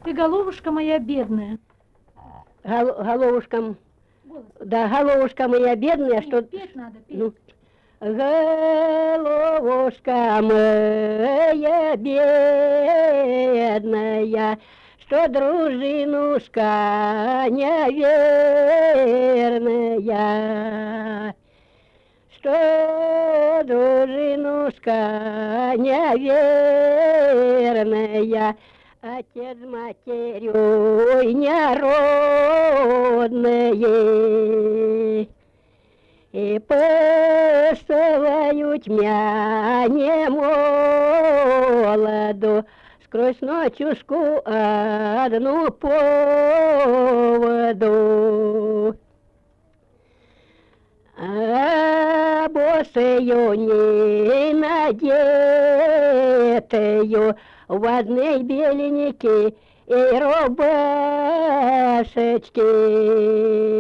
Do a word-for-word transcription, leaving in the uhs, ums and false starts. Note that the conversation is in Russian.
Ты, головушка моя бедная. Гол, головушка, да, головушка моя бедная, Нет, что... петь надо, петь. Ну, головушка моя бедная, что дружинушка неверная, что дружинушка неверная, отец с матерью народные. И посылают меня не молоду сквозь ночушку одну поводу. А босою не надетою в одной беленике и рубашечке.